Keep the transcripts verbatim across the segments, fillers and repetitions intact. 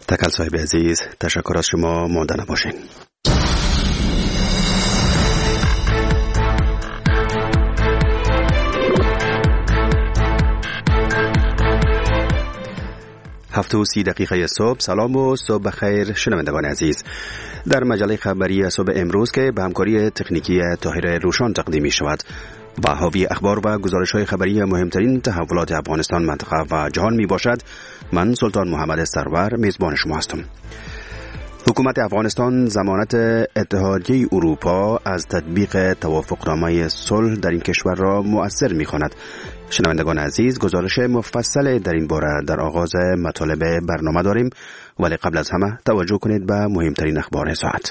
تکل صاحب عزیز، تشکر از شما. مانده نباشین. هفت و سی دقیقه صبح. سلام و صبح بخیر شنوندگان عزیز. در مجله خبری صبح امروز که به همکاری تکنیکی طاهر روشان تقدیم می شود و حاوی اخبار و گزارش های خبری مهمترین تحولات افغانستان، منطقه و جهان می باشد، من سلطان محمد سرور میزبان شما هستم. حکومت افغانستان ضمانت اتحادیه اروپا از تطبیق توافقنامه صلح در این کشور را مؤثر می‌خواند. شنوندگان عزیز، گزارش مفصل در این باره در آغاز مطالب برنامه داریم، ولی قبل از همه توجه کنید به مهمترین اخبار ساعت.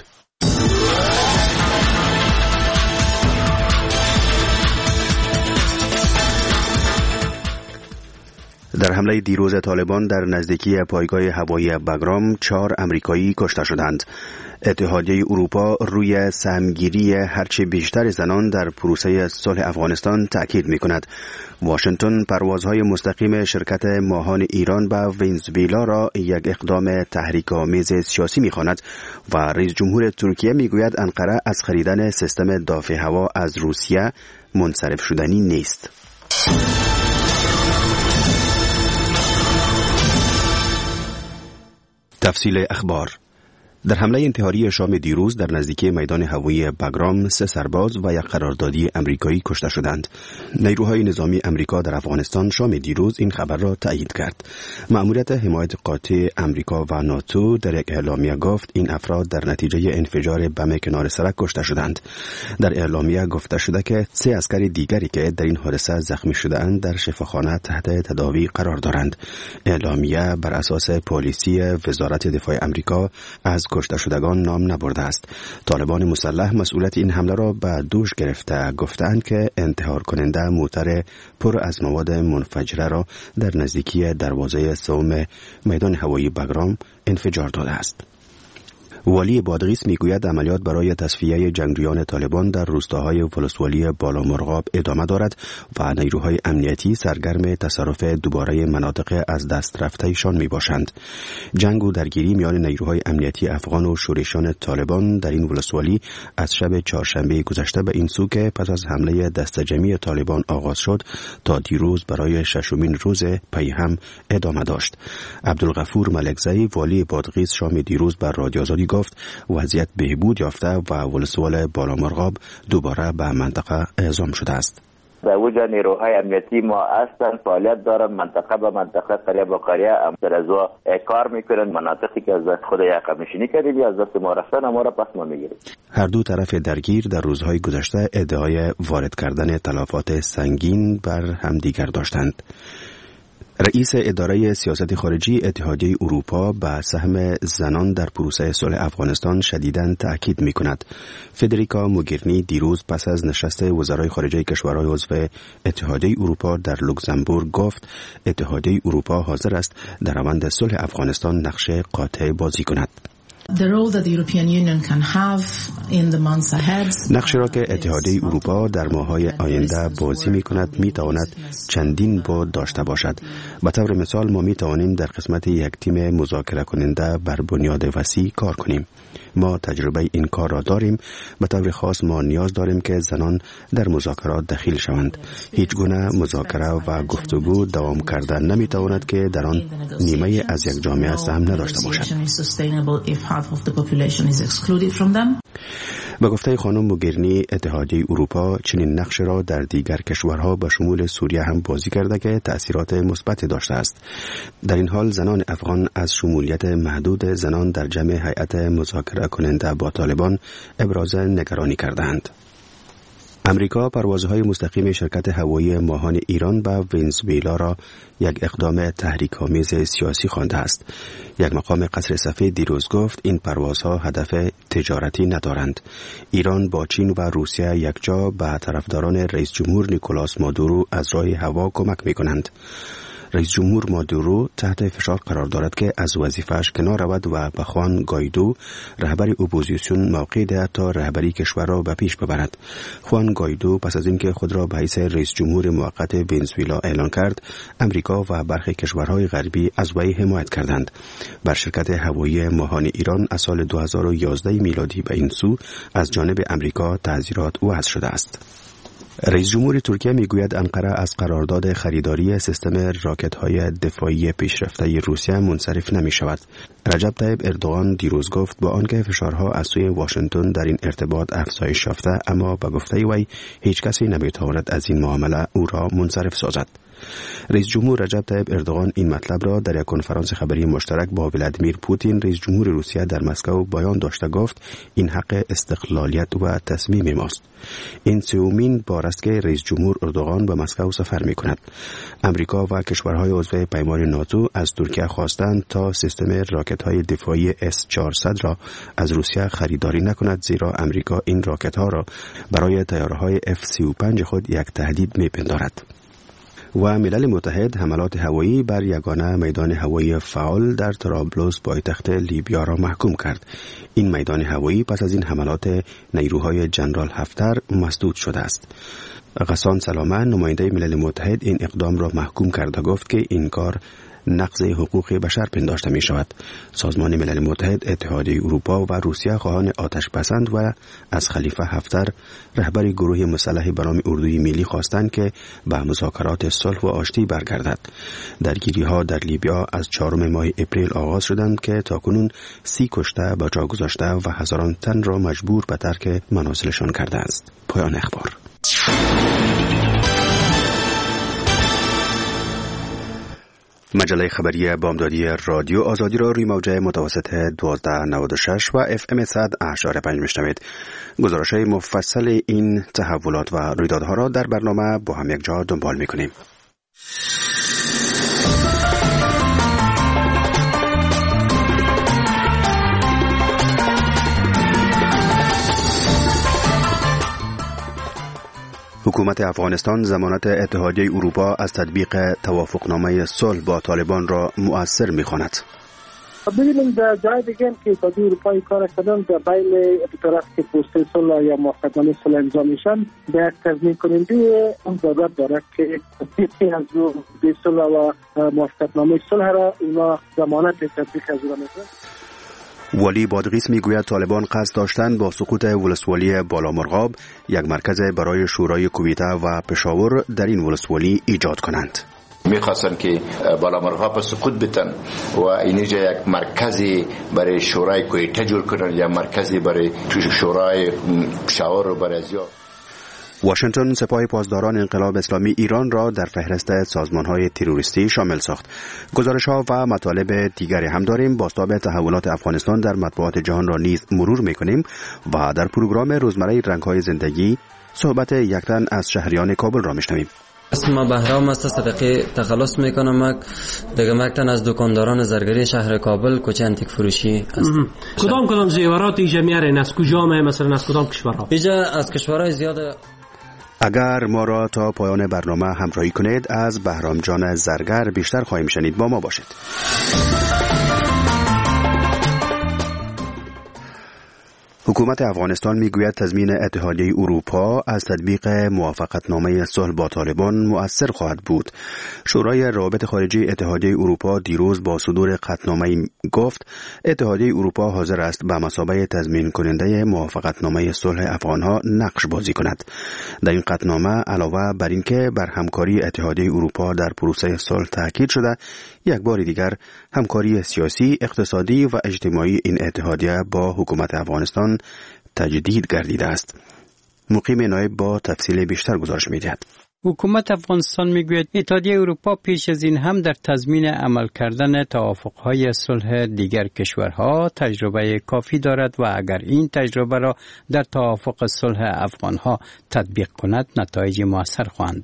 در حمله دیروز طالبان در نزدیکی پایگاه هوایی بگرام چهار امریکایی کشته شدند. اتحادیه اروپا روی سهمگیری هرچه بیشتر زنان در پروسه صلح افغانستان تأکید می‌کند. واشنگتن پروازهای مستقیم شرکت ماهان ایران به ونزوئلا را یک اقدام تحریک‌آمیز سیاسی می‌خواند و رئیس جمهور ترکیه می‌گوید انقره از خریدن سیستم دفاع هوا از روسیه منصرف شدنی نیست. تفصیل اخبار. در حمله انتحاری شام دیروز در نزدیکی میدان هوایی بگرام سه سرباز و یک قراردادی امریکایی کشته شدند. نیروهای نظامی امریکا در افغانستان شام دیروز این خبر را تایید کرد. مأموریت حمایت قاطع امریکا و ناتو در یک اعلامیه گفت این افراد در نتیجه انفجار بم کنار سرک کشته شدند. در اعلامیه گفته شده که سه عسکر دیگری که در این حادثه زخمی شده‌اند در شفاخانه تحت تداوی قرار دارند. اعلامیه بر اساس پالیسی وزارت دفاع امریکا از کشته شدگان نام نبرده است. طالبان مسلح مسئولیت این حمله را به دوش گرفته گفتند که انتحار کننده موتر پر از مواد منفجره را در نزدیکی دروازه سوم میدان هوایی بگرام انفجار داده است. والی بادغیس میگوید عملیات برای تصفیه جنگجویان طالبان در روستاهای ولسوالی بالامرغاب ادامه دارد و نیروهای امنیتی سرگرم تصرف دوباره مناطق از دست رفته‌شان میباشند. جنگ و درگیری میان نیروهای امنیتی افغان و شورشیان طالبان در این ولسوالی از شب چهارشنبه گذشته به این سو که پس از حمله دسته جمعی طالبان آغاز شد تا دیروز برای ششمین روز پی هم ادامه داشت. عبدالغفور ملکزئی والی بادغیس شام دیروز بر رادیو آزادی گفت وضعیت بهبود یافته و ولسوال بالامرغاب دوباره به منطقه اعزام شده است. در وجه نیروهای امنیتی ما هستند، فعالیت دارند، منطقه به منطقه، قریه به قریه در ازوا کار میکنند. مناطقی که از دست خود یقه نشینی کردیم یا از دست ما رفتن ما را پس ما میگیریم. هر دو طرف درگیر در روزهای گذشته ادعای وارد کردن تلفات سنگین بر همدیگر داشتند. رئیس اداره سیاست خارجی اتحادیه اروپا به سهم زنان در پروسه صلح افغانستان شدیداً تأکید می‌کند. فدریکا موگرینی دیروز پس از نشست وزرای خارجه کشورهای عضو اتحادیه اروپا در لوکزامبورگ گفت اتحادیه اروپا حاضر است در روند صلح افغانستان نقش قاطع بازی کند. نقشی را که اتحادیه اروپا در ماه‌های آینده بازی می‌کند می‌تواند چندین بعد داشته باشد. به طور مثال ما می‌توانیم در قسمت یک تیم مذاکره کننده بر بنیاد وسیع کار کنیم. ما تجربه این کار را داریم. به طور خاص ما نیاز داریم که زنان در مذاکرات دخیل شوند. هیچ گونه مذاکره و گفتگو دوام کردن نمی‌تواند که در آن نیمه از یک جامعه سهم نداشته باشد. به گفته خانم موگرینی اتحادیه اروپا چنین نقش را در دیگر کشورها به شمول سوریه هم بازی کرده که تأثیرات مثبت داشته است. در این حال زنان افغان از شمولیت محدود زنان در جمع هیئت مذاکره کننده با طالبان ابراز نگرانی کردند. امریکا پروازهای مستقیم شرکت هوایی ماهان ایران به ونزوئلا را یک اقدام تحریک‌آمیز سیاسی خوانده است. یک مقام قصر سفید دیروز گفت این پروازها هدف تجارتی ندارند. ایران با چین و روسیه یکجا به طرفداران رئیس جمهور نیکولاس مادورو از راه هوا کمک می‌کنند. رئیس جمهور مادورو تحت فشار قرار دارد که از وظیفه‌اش کنار رود و به خوان گایدو رهبر اپوزیسیون موقع دهد تا رهبری کشور را به پیش ببرد. خوان گایدو پس از اینکه خود را به حیث رئیس جمهور موقت ونزوئلا اعلان کرد، امریکا و برخی کشورهای غربی از وی حمایت کردند. بر شرکت هوایی ماهان ایران از سال دو هزار و یازده میلادی به این سو از جانب امریکا تعزیرات وضع شده است. رئیس جمهور ترکیه میگوید انقره از قرارداد خریداری سیستم راکت‌های دفاعی پیشرفته روسیه منصرف نمی شود. رجب طیب اردوغان دیروز گفت با آنکه فشارها از سوی واشنگتن در این ارتباط افزایش یافته، اما به گفته وی هیچ کسی نمیتواند از این معامله او را منصرف سازد. رئیس جمهور رجب طیب اردوغان این مطلب را در یک کنفرانس خبری مشترک با ولادیمیر پوتین رئیس جمهور روسیه در مسکو بیان داشته گفت این حق استقلالیت و تصمیم ماست. این سومین بار است که رئیس جمهور اردوغان به مسکو سفر می کند. امریکا و کشورهای عضو پیمان ناتو از ترکیه خواستند تا سیستم راکت‌های دفاعی اس چهارصد را از روسیه خریداری نکند، زیرا امریکا این راکت‌ها را برای طیاره‌های اف سی و پنج خود یک تهدید می‌پندارد. و ملل متحد حملات هوایی بر یگانه میدان هوایی فعال در طرابلس پایتخت لیبیا را محکوم کرد. این میدان هوایی پس از این حملات نیروهای جنرال هفتر مسدود شده است. غسان سلامه نماینده ملل متحد این اقدام را محکوم کرد و گفت که این کار نقض حقوق بشر پنداشته می شود. سازمان ملل متحد، اتحادیه اروپا و روسیه خواهان آتش بسند و از خلیفه هفتر رهبر گروه مسلح به نام اردوی ملی خواستند که به مذاکرات صلح و آشتی برگردد. درگیری ها در لیبیا از چهارم ماه اپریل آغاز شدند که تاکنون سی کشته به جا گذاشته و هزاران تن را مجبور به ترک منازلشان کرده است. پایان اخبار. مجله خبری بامدادی رادیو آزادی را روی موجه متوسط دوازده نود و شش و اف ام صد اعشار پنج میشنوید. گزارش مفصل این تحولات و رویدادها را در برنامه با هم یک جا دنبال میکنیم. حکومت افغانستان ضمانت اتحادیه اروپا از تطبیق توافقنامه صلح با طالبان را مؤثر می‌خواند. ببینیم در جای دیگه که اتحادیه اروپا کار کردن در بین دو طرف که پروسه صلح یا موافقتنامه صلح امضا میشن به یک تضمین کننده اون ضرورت داره که تطبیق از دو صلح و موافقتنامه صلح را اونا ضمانت تطبیق از اون میکنن. ولی بادغیس میگوید طالبان قصد داشتند با سقوط ولسوالی بالامرغاب یک مرکز برای شورای کویته و پشاور در این ولسوالی ایجاد کنند. میخواستن که بالامرغاب سقوط بتن و اینجا یک مرکزی برای شورای کویته جور کنن یا مرکزی برای شورای پشاور و برای ازیا. واشنگتن سپاه پاسداران انقلاب اسلامی ایران را در فهرست سازمان‌های تروریستی شامل ساخت. گزارش‌ها و مطالب دیگری هم داریم. بازتاب تحولات افغانستان در مطبوعات جهان را نیز مرور می‌کنیم و در پروگرام روزمره رنگ‌های زندگی صحبت یک تن از شهریان کابل را می‌شنویم. اسم بهرام است. صدقه تخلص میکنم دیگه مکتن از دکانداران زرگری شهر کابل کوچه انتیک فروشی است. کدام کدام زیورات اینجا میارین؟ از کجا می مثلا از کدام کشورها؟ اینجا از کشورهای زیاد. اگر ما را تا پایان برنامه همراهی کنید از بهرام جان زرگر بیشتر خواهیم شنید. با ما باشید. حکومت افغانستان میگوید تضمین اتحادیه اروپا از تطبیق موافقتنامه صلح با طالبان مؤثر خواهد بود. شورای روابط خارجی اتحادیه اروپا دیروز با صدور قطعنامه گفت اتحادیه اروپا حاضر است به مثابه تضمین کننده موافقتنامه صلح افغانها نقش بازی کند. در این قطعنامه علاوه بر اینکه بر همکاری اتحادیه اروپا در پروسه صلح تاکید شده، یک بار دیگر همکاری سیاسی، اقتصادی و اجتماعی این اتحادیه با حکومت افغانستان تجدید گردیده است. مقیم نایب با تفصیل بیشتر گزارش می‌دهد. حکومت افغانستان میگوید اتحادیه اروپا پیش از این هم در تضمین عمل کردن توافق‌های صلح دیگر کشورها تجربه کافی دارد و اگر این تجربه را در توافق صلح افغانها تطبیق کند نتایج موثر خواهند داشت.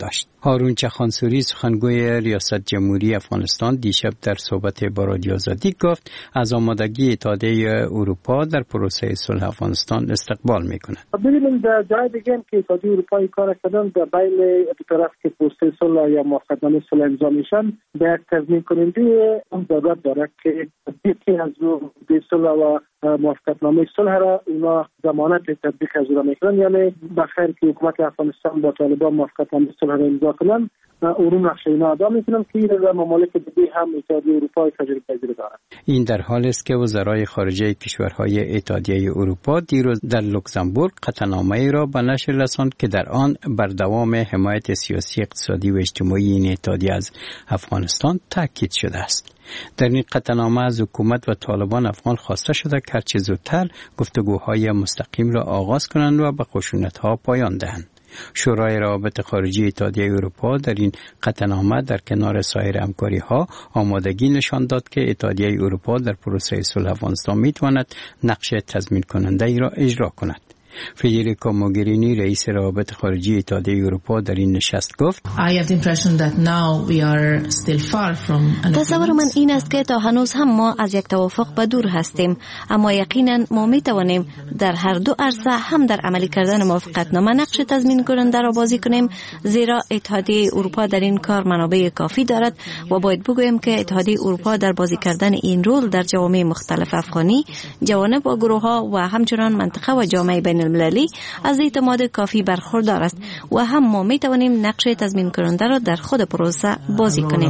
هارون چخانسوری سخنگوی ریاست جمهوری افغانستان دیشب در صحبت با رادیو آزادی گفت از آمادگی اتحادیه اروپا در پروسه صلح افغانستان استقبال میکنه. ببینیم در جای دیگه که اتحادیه اروپایی کار کردن در بین دو طرف که پروسه صلح یا موافقتنامه صلح امضا میشن به تضمین کننده اون ضرورت داره که یکی از دو صلح و موافقتنامه صلح را اونا ضمانت تطبیق از اون میکنن، یعنی بخیر که حکومت افغانستان با طالبان موافقتنامه صلح را امضا کنن اون نقشه اینا ادا میکنن که این ممالک دیگه هم اتحادیه اروپا تجربه پذیر دارند. این در حالی است که وزرای خارجه کشورهای اتحادیه اروپا دیروز در لوکزامبورگ قطعنامه‌ای را به نشر رساند که در آن بر دوام حمایت سیاسی، اقتصادی و اجتماعی این اتحادیه از افغانستان تاکید شده است. در این قطعنامه از حکومت و طالبان افغان خواسته شده که هرچه زودتر گفتگوهای مستقیم را آغاز کنند و به خشونت‌ها پایان دهند. شورای روابط خارجی اتحادیه اروپا در این قطعنامه در کنار سایر همکاری‌ها آمادگی نشان داد که اتحادیه اروپا در پروسه صلح افغانستان می‌تواند نقش تضمین کننده ای را اجرا کند. فدریکا موگرینی رئیس روابط خارجی اتحادیه اروپا در این نشست گفت تصور من این است که تا هنوز هم ما از یک توافق به دور هستیم، اما یقینا ما می توانیم در هر دو عرصه هم در عملی کردن موافقتنامه نقش تضمین کننده را بازی کنیم، زیرا اتحادیه اروپا در این کار منابع کافی دارد و باید بگوییم که اتحادیه اروپا در بازی کردن این رول در جوامع مختلف افغانی، جوانب و گروه‌ها و همچنان منطقه و جامعه بین المللی از اعتماد کافی برخوردار است و هم ما می توانیم نقش تضمین کننده را در خود پروسه بازی کنیم.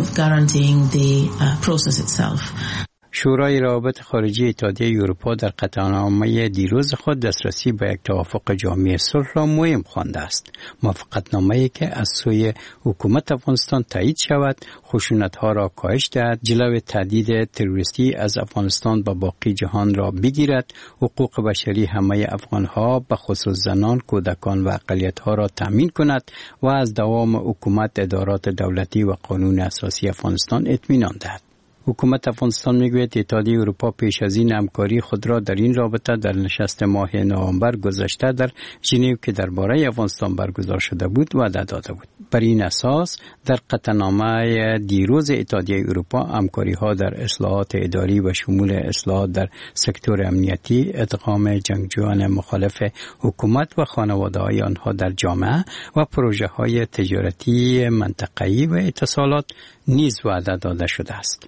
شورای روابط خارجی اتحادیه اروپا در قطعنامه دیروز خود دسترسی به یک توافق جامع صلح را مهم خوانده است. موافقتنامه‌ای که از سوی حکومت افغانستان تایید شود، خشونت‌ها را کاهش دهد، جلوی تهدید تروریستی از افغانستان به باقی جهان را بگیرد، حقوق بشری همه افغان‌ها به خصوص زنان، کودکان و اقلیت‌ها را تامین کند و از دوام حکومت، ادارات دولتی و قانون اساسی افغانستان اطمینان دهد. حکومت افغانستان میگوید اتحادیه اروپا پیش از این همکاری خود را در این رابطه در نشست ماه نوامبر گذشته در ژنو که درباره افغانستان برگزار شده بود وعده داده بود. بر این اساس در قطعنامه دیروز اتحادیه اروپا همکاری‌ها در اصلاحات اداری و شمول اصلاحات در سکتور امنیتی، ادغام جنگجویان مخالف حکومت و خانواده‌های آنها در جامعه و پروژه‌های تجارتی منطقه‌ای و اتصالات نیز وعده داده شده است.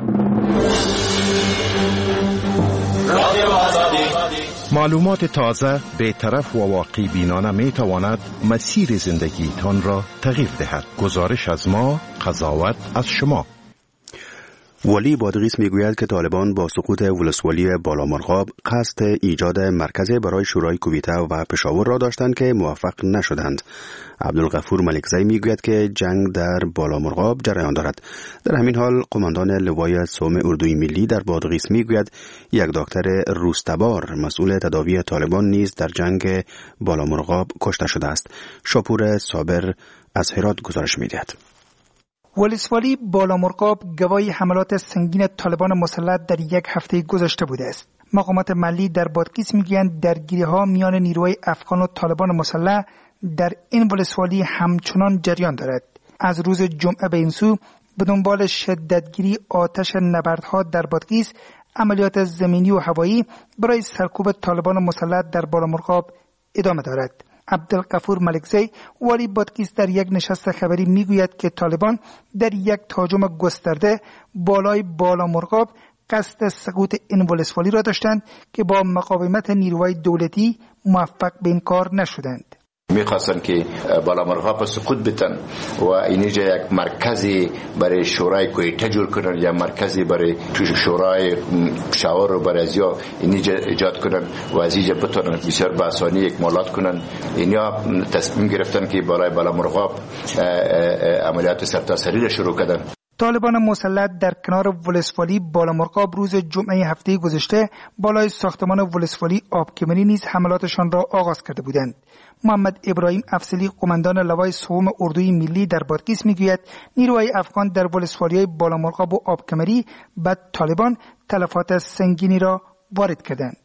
معلومات تازه، بی‌طرف و واقع بینانه می تواند مسیر زندگیتان را تغییر دهد. گزارش از ما، قضاوت از شما. ولی بادغیس میگوید که طالبان با سقوط ولسوالی بالامرغاب قصد ایجاد مرکزی برای شورای کویته و پشاور را داشتند که موفق نشدند. عبدالغفور ملکزی میگوید که جنگ در بالامرغاب جریان دارد. در همین حال قماندان لوای سوم اردوی ملی در بادغیس میگوید یک دکتر روستبار مسئول تداوی طالبان نیز در جنگ بالامرغاب کشته شده است. شاپور صابر از هرات گزارش میدهد. ولسوالی بالامرغاب گواهی حملات سنگین طالبان مسلح در یک هفته گذشته بوده است. مقامات محلی در بادغیس میگویند درگیری‌ها میان نیروهای افغان و طالبان مسلح در این ولسوالی همچنان جریان دارد. از روز جمعه به این سو به دنبال شدتگیری آتش نبردها در بادغیس، عملیات زمینی و هوایی برای سرکوب طالبان مسلح در بالامرغاب ادامه دارد. عبدالغفور ملکزی والی بادغیس در یک نشست خبری میگوید که طالبان در یک تهاجم گسترده بالای بالامرغاب قصد سقوط این ولسوالی را داشتند که با مقاومت نیروهای دولتی موفق به این کار نشدند. میخواستن که بالامرغاب سقوط بتن و اینجا یک مرکزی برای شورای کویته جور کنن یا مرکزی برای شورای پشاور رو برای ازیا اینجا ایجاد کنن و از اینجا بتونن بسیار به آسانی اکمالات کنن. اینا تصمیم گرفتن که بالای بالامرغاب عملیات سرتاسری را شروع کردن. طالبان مسلح در کنار ولسوالی بالامرغاب روز جمعه هفته گذشته بالای ساختمان ولسوالی آبکمری نیز حملاتشان را آغاز کرده بودند. محمد ابراهیم افضلی قماندان لوای سوم اردوی ملی در بادغیس میگوید نیروهای افغان در ولسوالی‌های بالامرغاب و آبکمری بعد طالبان تلفات سنگینی را وارد کردند.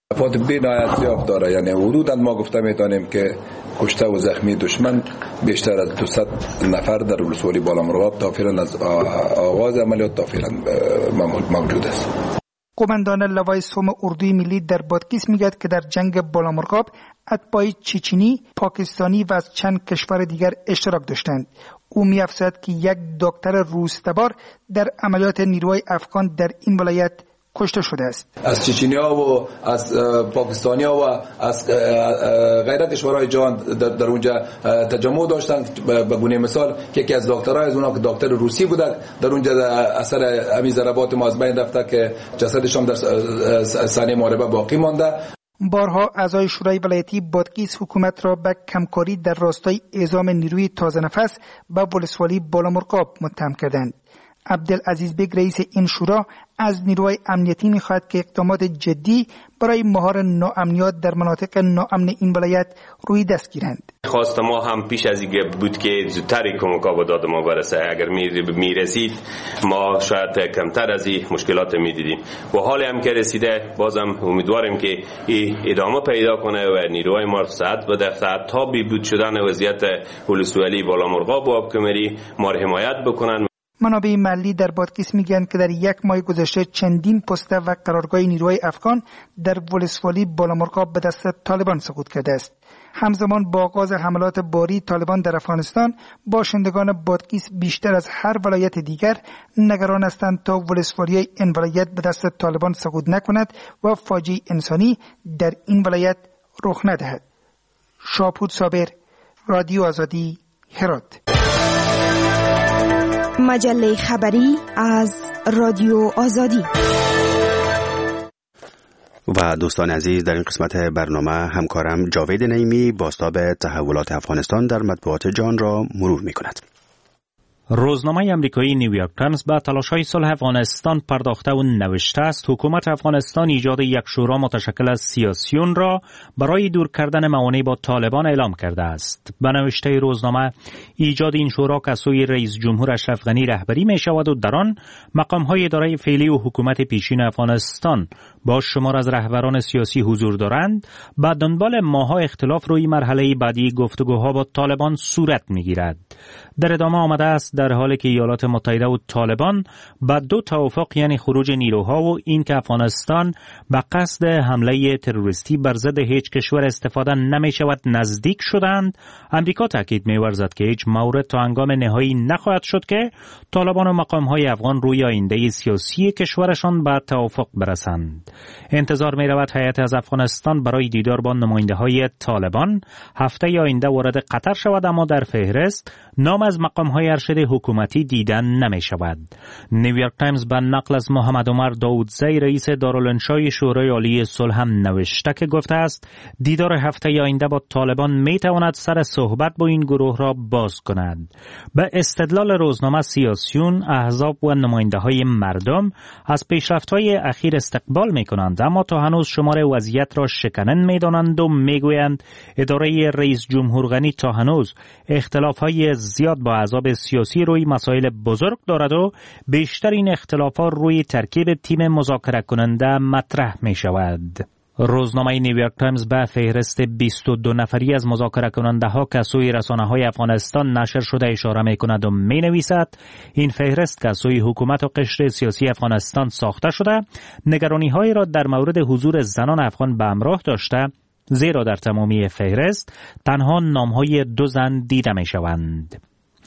تلفات بی‌نهایت زیاد داره، یعنی حدوداً ما گفته میتونیم که کشته و زخمی دشمن بیشتر از دویست نفر در ولسوالی بالامرغاب تا فعلا از آغاز عملیات تا فعلا موجود است. قماندان لوای سوم اردوی ملی در بادغیس میگوید که در جنگ بالامرغاب اتباع چچنی، پاکستانی و از چند کشور دیگر اشتراک داشتند. او می‌افزاید که یک دکتر روس‌تبار در عملیات نیروهای افغان در این ولایت کشته شده است. از چچنی‌ها و از پاکستانی‌ها و از غیر کشورهای جهان در اونجا تجمع داشتند. به گونه مثال که یکی از دکترها از اونها که دکتر روسی بود در اونجا اثر همین ضربات ما از بین رفته که جسدشان در صحنه محاربه باقی مانده. بارها اعضای شورای ولایتی بادغیس حکومت را به کمکاری در راستای اعزام نیروی تازه نفس به ولسوالی بالامرغاب متهم کردند. عبدالعزیز بیگ رئیس این شورا از نیروهای امنیتی می‌خواهد که اقدامات جدی برای مهار ناامنیات در مناطق ناامن این ولایت روی دست گیرند. خواست ما هم پیش از اینکه بود که زودتر کمک‌ها به داد ما برسه. اگر می‌رسید ما شاید کمتر از این مشکلات می‌دیدیم و حالی هم که رسیده بازم امیدواریم که این ادامه پیدا کنه و نیروهای ما صحت بده تا بی‌بود شدن وضعیت ولسوالی بالامرغاب و آبکمری ما را حمایت بکنن. منابع محلی در بادغیس میگن که در یک ماه گذشته چندین پست و قرارگاه نیروهای افغان در ولسوالی بالامرغاب به دست طالبان سقوط کرده است. همزمان با آغاز حملات باری طالبان در افغانستان، باشندگان بادغیس بیشتر از هر ولایت دیگر نگران هستند تا ولسوالی این ولایت به دست طالبان سقوط نکند و فاجعه انسانی در این ولایت رخ ندهد. شاپور صابر، رادیو آزادی، هرات. مجله خبری از رادیو آزادی. و دوستان عزیز، در این قسمت برنامه همکارم جاوید نعیمی بازتاب تحولات افغانستان در مطبوعات جهان را مرور می کند. روزنامه امریکایی نیویورک تایمز به تلاش‌های صلح افغانستان پرداخته و نوشته است حکومت افغانستان ایجاد یک شورا متشکل از سیاسیون را برای دور کردن موانع با طالبان اعلام کرده است. به نوشته روزنامه، ایجاد این شورا که سوی رئیس جمهور اشرف غنی رهبری می شود و در آن مقام‌های اداره فعلی و حکومت پیشین افغانستان با شمار از رهبران سیاسی حضور دارند، بعد دنبال ماها اختلاف روی مرحله بعدی گفتگوها با طالبان صورت می‌گیرد. در ادامه آمده است در حالی که ایالات متحده و طالبان با دو توافق، یعنی خروج نیروها و این که افغانستان به قصد حمله تروریستی بر ضد هیچ کشور استفاده نمی شود نزدیک شدند، امریکا تاکید می ورزد که هیچ مورد تا هنگام نهایی نخواهد شد که طالبان و مقام‌های افغان روی آینده سیاسی کشورشان به توافق برسند. انتظار می رود هیئت از افغانستان برای دیدار با نماینده‌های طالبان هفته آینده وارد قطر شود، اما در فهرست نام از مقام‌های ارشد حکومتی دیدن نمی شود. نیویورک تایمز به نقل از محمد عمر داودزی رئیس دارالانشای شورای عالی صلح هم نوشته که گفته است دیدار هفته آینده با طالبان می تواند سر صحبت با این گروه را باز کند. به استدلال روزنامه، سیاسیون، احزاب و نماینده‌های مردم از پیشرفت‌های اخیر استقبال می کنند، اما تا هنوز شمار وضعیت را شکنن می دانند و می گویند اداره رئیس جمهور غنی تا هنوز اختلاف‌های زیاد با احزاب سیاسی روی مسائل بزرگ دارد و بیشتر این اختلافات روی ترکیب تیم مذاکره کننده مطرح می شود. روزنامه نیویورک تایمز به فهرست بیست و دو نفری از مذاکره کننده ها که سوی رسانه های افغانستان نشر شده اشاره می کند و می نویسد این فهرست که سوی حکومت و قشر سیاسی افغانستان ساخته شده نگرانی های را در مورد حضور زنان افغان به همراه داشته، زیرا در تمامی فهرست تنها نام های دو زن دیده می شوند.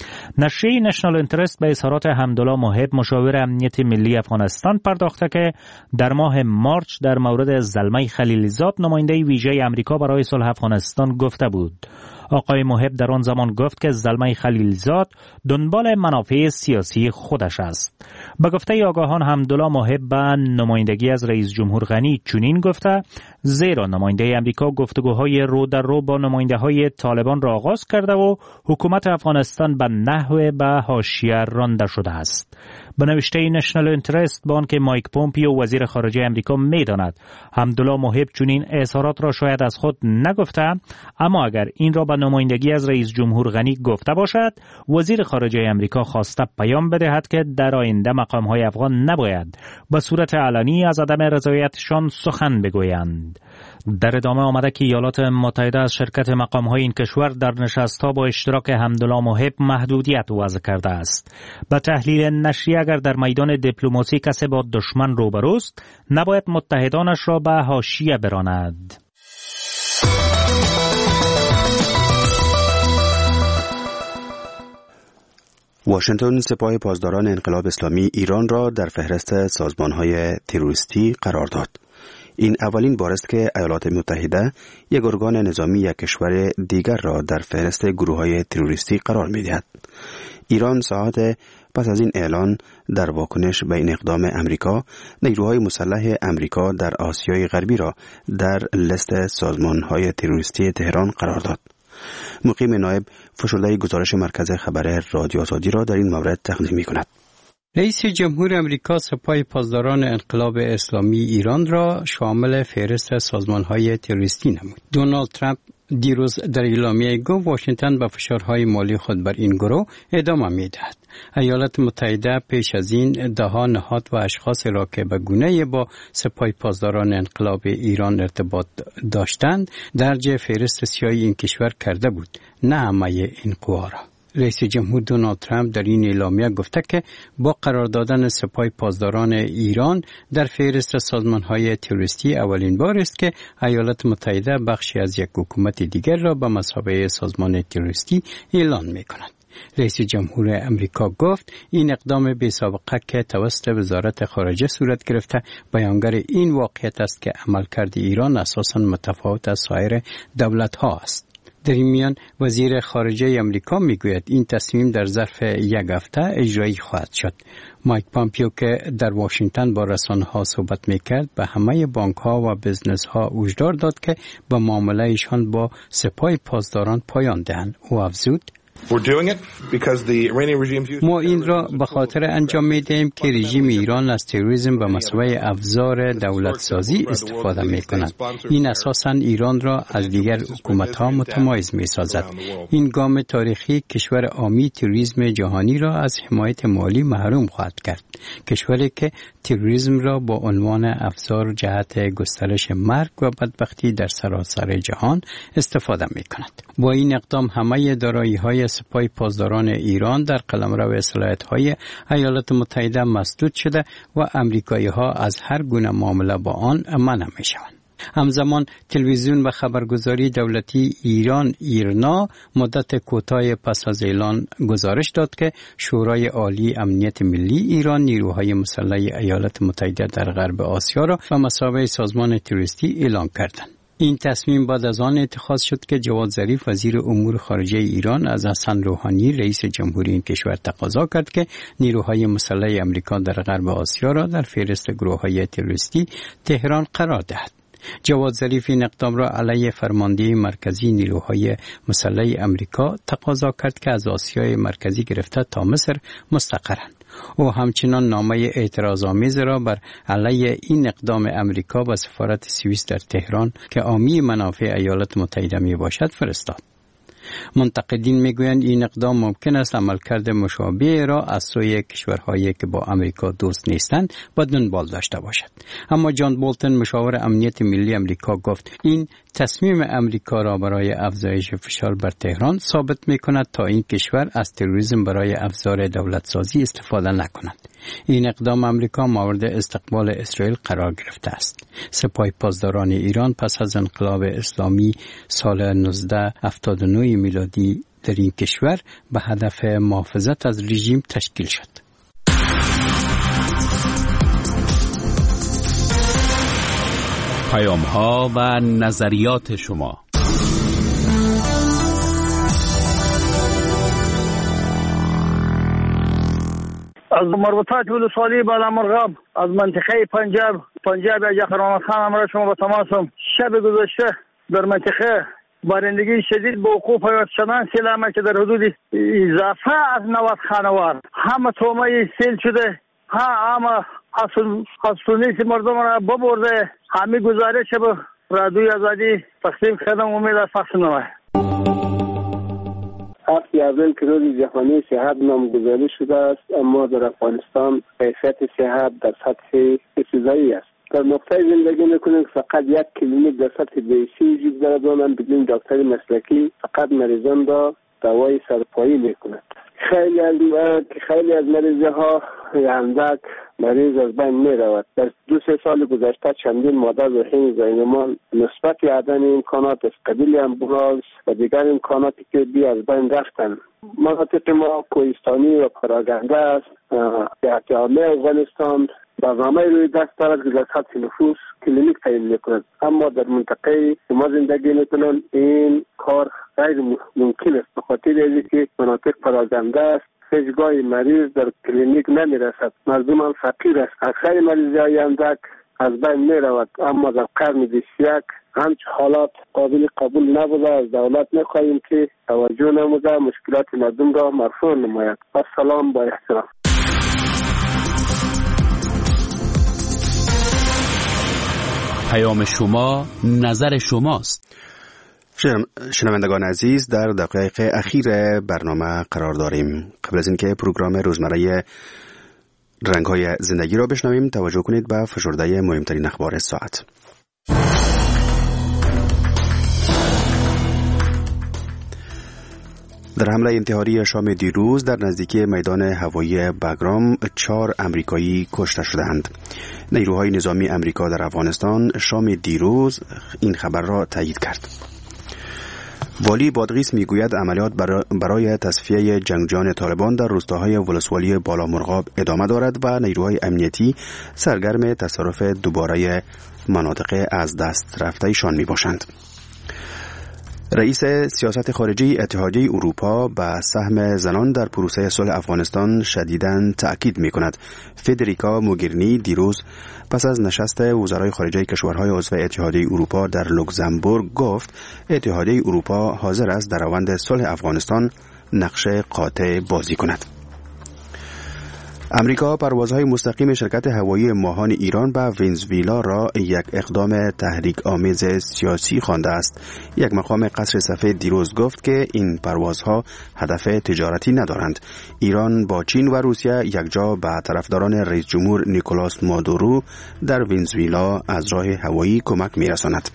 نشریه نشنال اینترست به اظهارات حمدالله محب مشاور امنیت ملی افغانستان پرداخته که در ماه مارچ در مورد زلمه خلیلزاد نماینده ویژه امریکا برای صلح افغانستان گفته بود. آقای محب در آن زمان گفت که زلمه خلیلزاد دنبال منافع سیاسی خودش است. به گفته آگاهان، حمدالله محب به نمایندگی از رئیس جمهور غنی چنین گفته زیرا نماینده امریکا گفتگوهای رو در رو با نماینده های طالبان را آغاز کرده و حکومت افغانستان به نحو به حاشیه رانده شده است. به نوشته نشنال اینترست با آنکه مایک پومپیو وزیر خارجه امریکا می‌داند حمدالله محب چنین اظهارات را شاید از خود نگفته، اما اگر این را به نمایندگی از رئیس جمهور غنی گفته باشد، وزیر خارجه امریکا خواسته پیام بدهد که در آینده مقام‌های افغان نباید به صورت علنی از عدم رضایتشان سخن بگویند. دارند. در ادامه آمده که ایالات متحده از شرکت مقام‌های این کشور در نشست‌ها با اشتراک حمدالله محب محدودیت وضع کرده است. به تحلیل نشریه اگر در میدان دیپلماسی کسی با دشمن روبروست، نباید متحدانش را به حاشیه براند. واشنگتن سپاه پاسداران انقلاب اسلامی ایران را در فهرست سازمان‌های تروریستی قرار داد. این اولین بار است که ایالات متحده یک ارگان نظامی یک کشور دیگر را در فهرست گروه‌های تروریستی قرار می‌دهد. ایران ساعات پس از این اعلان در واکنش به این اقدام امریکا، نیروهای مسلح امریکا در آسیای غربی را در لیست سازمان‌های تروریستی تهران قرار داد. مقیم نایب فشرده گزارش مرکز خبر رادیو آزادی را در این مورد تقدیم می‌کند. رئیس جمهور امریکا سپاه پاسداران انقلاب اسلامی ایران را شامل فهرست سازمان‌های تروریستی نمود. دونالد ترامپ دیروز در اعلامیه گفت واشنگتن با فشارهای مالی خود بر این گروه ادامه می‌دهد. ایالات متحده پیش از این ده‌ها نهاد و اشخاص را که به گونه‌ای با سپاه پاسداران انقلاب ایران ارتباط داشتند درج فهرست سیاه این کشور کرده بود، نه همه این قوا را. رئیس جمهور دونالد ترامپ در این اعلامیه گفته که با قرار دادن سپاه پاسداران ایران در فهرست سازمان‌های تروریستی اولین بار است که ایالات متحده بخشی از یک حکومت دیگر را به مثابه سازمان تروریستی اعلان می‌کند. رئیس جمهور امریکا گفت این اقدام بی سابقه که توسط وزارت خارجه صورت گرفته بیانگر این واقعیت است که عملکرد ایران اساساً متفاوت از سایر دولت‌ها است. در این میان وزیر خارجه امریکا میگوید این تصمیم در ظرف یک هفته اجرایی خواهد شد. مایک پامپیو که در واشنگتن با رسانه‌ها صحبت میکرد به همه بانک‌ها و بزنس‌ها هشدار داد که به معامله‌شان با سپاه پاسداران پایان دهند. او افزود ما این را به خاطر انجام می‌دهیم که رژیم ایران از تروریسم به مسابقه ابزار دولت سازی استفاده می‌کند. این اساساً ایران را از دیگر حکومت‌ها متمایز می‌سازد. این گام تاریخی کشور حامی تروریسم جهانی را از حمایت مالی محروم خواهد کرد. کشوری که تروریسم را با عنوان ابزار جهت گسترش مرگ و بدبختی در سراسر جهان استفاده می‌کند. با این اقدام همه دارایی‌های سپاه پاسداران ایران در قلمرو اصلاحات‌های ایالات متحده مسدود شده و امریکایی‌ها از هر گونه معامله با آن منع می‌شوند. همزمان تلویزیون و خبرگزاری دولتی ایران ایرنا مدت کوتاه پس از اعلان گزارش داد که شورای عالی امنیت ملی ایران نیروهای مسلح ایالات متحده در غرب آسیا را به مثابه سازمان تروریستی اعلان کردند. این تصمیم بعد از آن اتخاذ شد که جواد ظریف وزیر امور خارجه ایران از حسن روحانی رئیس جمهوری این کشور تقاضا کرد که نیروهای مسلح امریکا در غرب آسیا را در فهرست گروه‌های تروریستی تهران قرار دهد. جواد ظریف این اقدام را علیه فرمانده مرکزی نیروهای مسلح امریکا تقاضا کرد که از آسیای مرکزی گرفته تا مصر مستقرند. او همچنان نامه اعتراض‌آمیز را بر علیه این اقدام امریکا به سفارت سوئیس در تهران که حامی منافع ایالات متحده می باشد فرستاد. منتقدین میگویند این اقدام ممکن است عملکرد مشابه را از سوی کشورهایی که با امریکا دوست نیستند و دنبال داشته باشد. اما جان بولتن مشاور امنیت ملی امریکا گفت این تصمیم امریکا را برای افزایش فشار بر تهران ثابت میکند تا این کشور از تروریسم برای ابزار دولت سازی استفاده نکند. این اقدام امریکا مورد استقبال اسرائیل قرار گرفته است. سپاه پاسداران ایران پس از انقلاب اسلامی سال نوزده هفتاد و نه میلادی در این کشور به هدف محافظت از رژیم تشکیل شد. پیام‌ها و نظریات شما. از مربوطات ولسوالی بالامرغاب از منطقه پنجاب پنجاب یا خرمت خان امر شما با تماسم. شب گذشته در منطقه بارندگی شدید به وقوع پیوست شدن سیل عمل که در حدود اضافه از نود خانوار همه تومه سیل شده، ها همه حسونیس مردم را ببرده. همه گزارش به رادیوی آزادی تقسیم کردم. امید از پخش نمایه. هفت اول که روز جهانی صحت نامگذاری شده است، اما در افغانستان کیفیت صحت در سطح ابتدایی است. در نقطه زندگی میکنیم فقط یک کلینیک در سطح بیسی وجود دارد و من بدون دکتر مسلکی فقط مریضان را دوای سرپایی میکند. خیلی از خیلی از مریضه ها اندک مریض از بین می رود. در دو سه سال گذشته چندین مادر و حین زینمان نسبت عدم امکانات از قبیل امبولانس و دیگر امکاناتی که بی از بین رفتن. مناطق ما کوهستانی و پراگنده است. اتحادیه افغانستان برنامه روی دست دارد که در سطح نفوس کلینیک تعیین میکند، اما در منطقه که ما زندگی میکنیم این کار غیر ممکن است، به خاطر اینکه مناطق پراگنده است. هیچگاه مریض در کلینیک نمی رسد. مردم هم فقیر است. اکثر مریضی های اندک از بین می رود، اما در قرن بیست و یک همچه حالات قابل قبول نبوده. از دولت می خواهیم که توجه نموده مشکلات مردم را مرفوع نماید. السلام با احترام. پیام شما نظر شماست. شنوندگان عزیز، در دقایق اخیر برنامه قرار داریم. قبل از اینکه پروگرام روزمره رنگ‌های زندگی را بشنویم، توجه کنید به فشرده مهمترین اخبار ساعت. در حمله انتحاری شام دیروز در نزدیکی میدان هوایی باگرام چهار امریکایی کشته شدند. نیروهای نظامی امریکا در افغانستان شام دیروز این خبر را تایید کرد. والی بادغیس میگوید عملیات برای تصفیه جنگجویان طالبان در روستاهای ولسوالی بالامرغاب ادامه دارد و نیروهای امنیتی سرگرم تصرف دوباره مناطق از دست رفته‌شان میباشند. رئیس سیاست خارجی اتحادیه اروپا به سهم زنان در پروسه صلح افغانستان شدیداً تأکید می‌کند. فدریکا موگرینی دیروز پس از نشست وزرای خارجه کشورهای عضو اتحادیه اروپا در لوکزامبورگ گفت اتحادیه اروپا حاضر است در روند صلح افغانستان نقش قاطع بازی کند. امریکا پروازهای مستقیم شرکت هوایی ماهان ایران به ونزوئلا را یک اقدام تحریک آمیز سیاسی خوانده است. یک مقام قصر سفید دیروز گفت که این پروازها هدف تجارتی ندارند. ایران با چین و روسیه یکجا به طرفداران رئیس جمهور نیکولاس مادورو در ونزوئلا از راه هوایی کمک می‌رساند.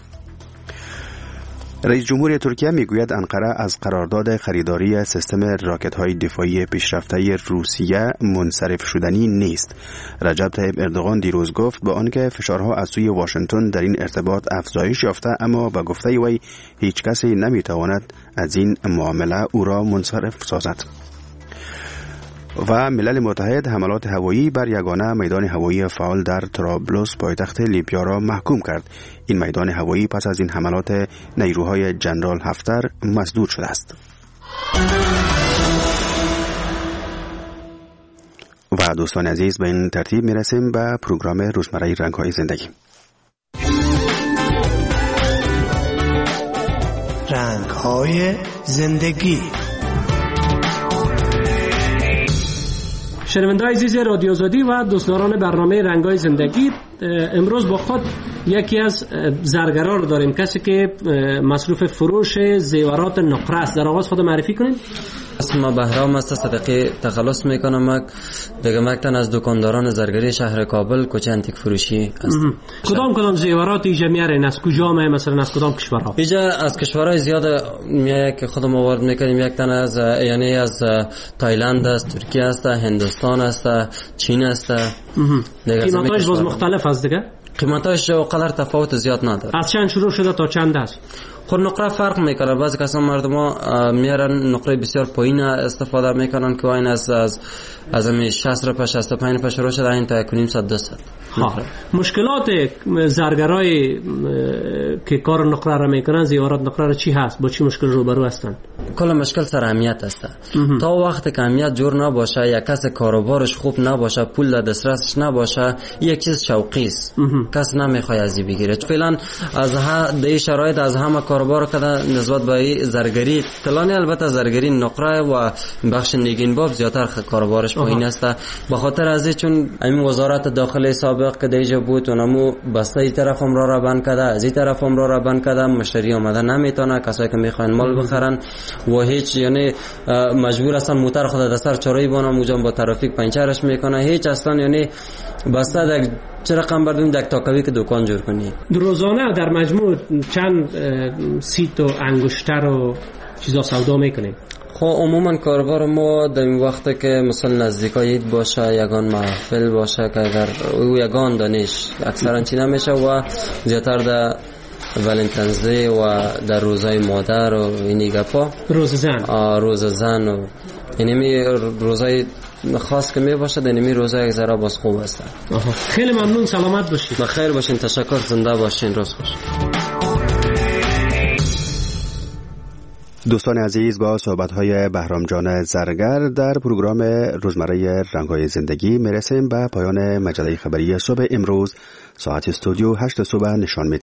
رئیس جمهور ترکیه میگوید انقره از قرارداد خریداری سیستم راکت‌های دفاعی پیشرفته روسیه منصرف شدنی نیست. رجب طیب اردوغان دیروز گفت با آنکه فشارها از سوی واشنگتن در این ارتباط افزایش یافته، اما با گفته وی هیچ کسی نمیتواند از این معامله او را منصرف سازد. و ملل متحد حملات هوایی بر یگانه میدان هوایی فعال در طرابلس پایتخت لیبیا را محکوم کرد. این میدان هوایی پس از این حملات نیروهای جنرال هفتر مسدود شده است. و دوستان عزیز، به این ترتیب میرسیم به پروگرام روزمره رنگ‌های زندگی. رنگ‌های زندگی. شنونده‌های عزیز رادیو آزادی و دوستداران برنامه رنگ‌های زندگی، امروز با خود یکی از زرگران رو داریم، کسی که مصروف فروش زیورات نقره است. در آغاز خود معرفی کنید. اسم بهرام است، صدقه تخلص میکنم. دیگه مکتن از دکانداران زرگری شهر کابل، کوچه انتیک فروشی است. کدام کدام زیورات اینجا میارین؟ از کجا میه؟ مثلا از کدام کشورها؟ اینجا از کشورهای زیاد میایه که خودم آورد میکنیم. یک تن از یعنی از تایلند است، ترکیه است، هندوستان است، چین است. قیمتاش باز مختلف است دیگه؟ قیمتاش اقدر تفاوت زیاد نداره. از چند شروع شده تا چند است؟ خود نقره فرق میکنه. بعضی کسان مردم ها میارن نقره بسیار پایین استفاده میکنن که این از از از همین شصت روپیه شصت و پنج روپیه شروع شده این تا کنیم صد دو صد. مشکلات زرگرای که کار نقره را میکنن، زیورات نقره را چی هست؟ با چی مشکل روبرو هستن؟ کل مشکل سر اهمیت است. تا وقتی که اهمیت جور نباشه، یک کس کاروبارش خوب نباشه، پول در دسترسش نباشه، یک چیز شوقی است. کس نمیخواد ازی بگیره. فعلا از ها دی شرایط از همه کاروبار کده نسبت به زرگری کلانی، البته زرگری نقره و بخش نگین باب زیاتر کاروبارش پایین است. به خاطر از چون این وزارت داخلی سابق که دیجا بود اونمو بسته ای طرف هم را را بند کرده، از این طرف هم را را بند کرده، مشتری آمده نمیتونه، کسایی که میخوان مال بخرن و هیچ یعنی مجبور هستن موتر خود در سر چاره‌ای بانم اونجا با ترافیک پنچرش میکنه. هیچ اصلا یعنی بسته در چه رقم بردیم در تاکاوی که دکان جور کنی. روزانه در مجموع چند سیت و انگشتر و چیزا سودا میکنیم؟ خب عموما کاربار ما در این وقت که مثلا نزدیکای باشه، یگان محفل باشه که اگر او یگان دانش اکثرا چی نمیشه و زیادتر در ولنتنزی و در روزای مادر و اینی گپا، روز زن آه روز زن و اینمی روزای خاص که می باشه در اینمی روزای یک ذره باز خوب است. خیلی ممنون، سلامت باشید. بخیر باشین، تشکر، زنده باشین، روز خوش. دوستان عزیز، با صحبت‌های بهرام جان زرگر در پروگرام روزمره رنگ‌های زندگی میرسیم به پایان مجله خبری صبح امروز. ساعت استودیو هشت صبح نشان می‌دهد